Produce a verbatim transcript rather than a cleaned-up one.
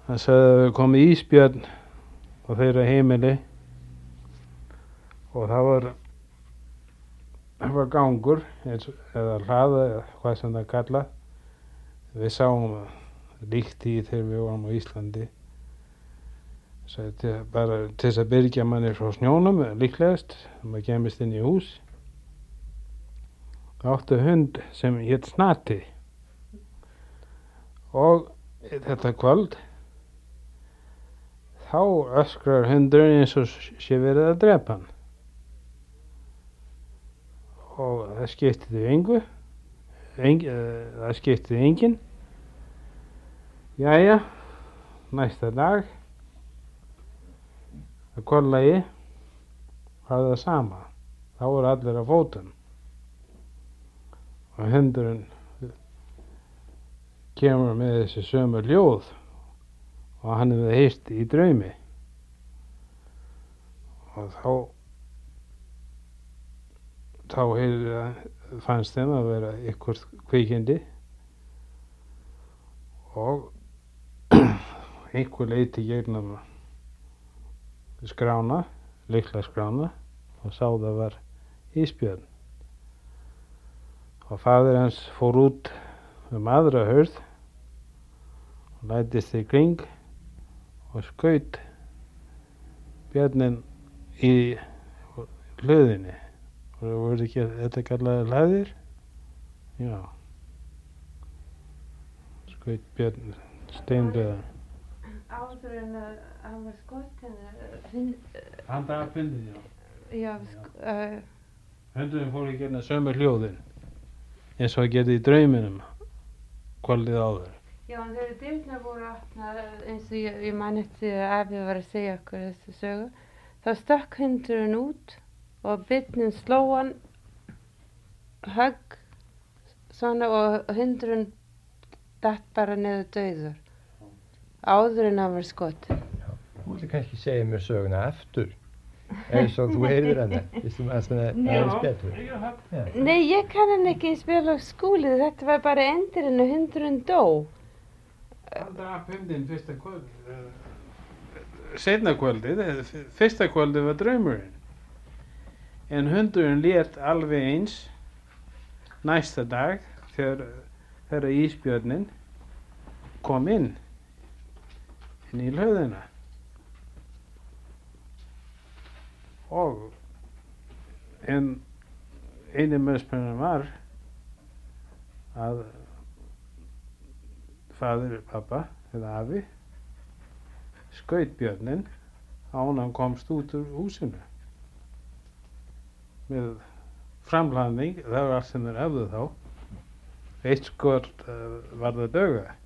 Hann sagði að það komið ísbjörn á þeirra heimili og það var það var gangur eins, eða hlaða eða hvað sem það kalla. Við sáum líkt í þegar við vorum á Íslandi. Sagði til, bara til þess að byrgja manni frá snjónum líklegast, þegar maður kemist inn í hús. Áttu hund sem hét Snati og þetta kvöld þá öskrar hundurinn eins og sé verið að drepa hann. Og það skipti engu, Eng, uh, það skipti enginn. Jæja, næsta dag, að kvöldlagi, var það sama. Þá voru allir á fótum. Og hundurinn kemur með þessi sömu ljóð og hann hefði heyrt í draumi. Og þá þá heyr, fannst þeim að vera eitthvað kvikindi og einhver leiti gegnum skrána, lykla skrána og sá það var ísbjörn. Og faðir hans fór út um aðra hurð og læddist í kring og skaut björnin í hlöðinni. Og það voru ekki þetta kallaði hlaðir? Já. Skaut björn steinlega. Áður en að hann var skotinn hund... Hann draf hundinn, já. Já, sk- uh, Hundurinn fór ekki hérna sömu hljóðin eins og að geta í drauminum kvöldið áður. já, en þegar dyrnar voru opnar eins og ég, ég man eftir að afi var að segja okkur þessu sögu, þá stökk hundurinn út og bitnin sló hann högg svona og hundurinn datt bara niður dauður áður en hann var skotinn. Þú vilja kannski segja mér söguna aftur eins og þú heyrðir hana, vissum að það er betur. Já. Nei, ég kann hann ekki spila á skúlið, þetta var bara endurinn og hundurinn dó. Hann draf hundinn fyrsta kvöld, seinna kvöldið, fyrsta kvöldið var draumurinn. En hundurinn lét alveg eins næsta dag þegar, þegar ísbjörnin kom inn, inn í hlöðina. Og en einu meðspennum var að faðir pappa eða afi skaut björnin án hann komst út úr húsinu með framhlaðning. Það var allt sem þeir hefðu þá. Eitt skort uh, var það döga.